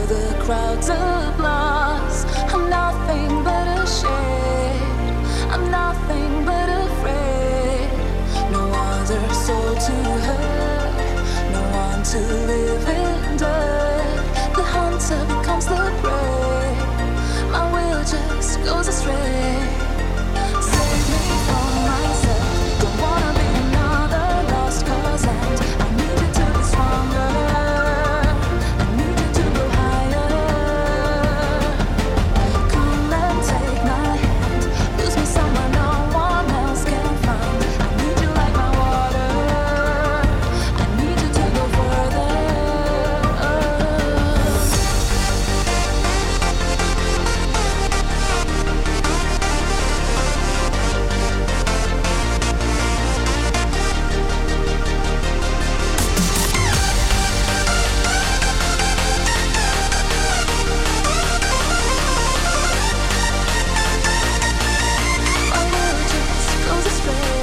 the crowd's applause. I'm nothing but a shade. I'm nothing but afraid. No other soul to hurt. No one to live in dirt. The hunter becomes the prey. My will just goes astray. Save me from myself. Don't wanna be another lost cause, and I need you to be stronger. I need you to go higher. Come and take my hand. Lose me somewhere no one else can find. I need you like my water. I need you to go further. My will just goes astray.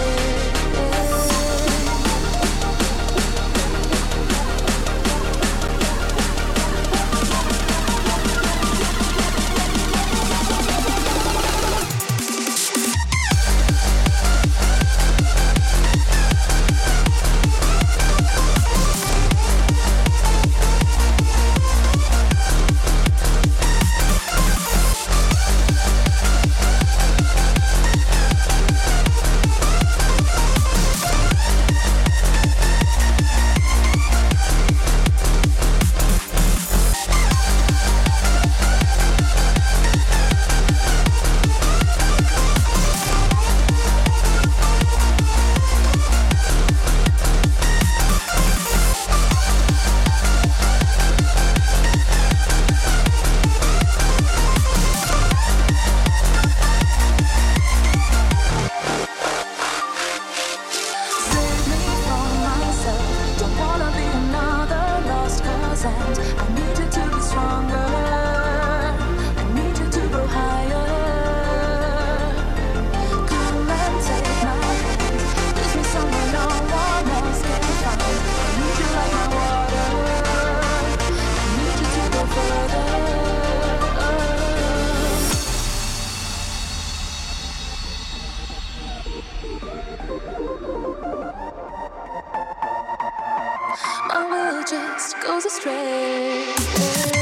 Save me from myself. Don't wanna be another lost cause, and I need you to be stronger. I need you to go higher. Come and take my hand. Lose me somewhere no one else can find. I need you like my water. I need you to go further. My will just goes astray.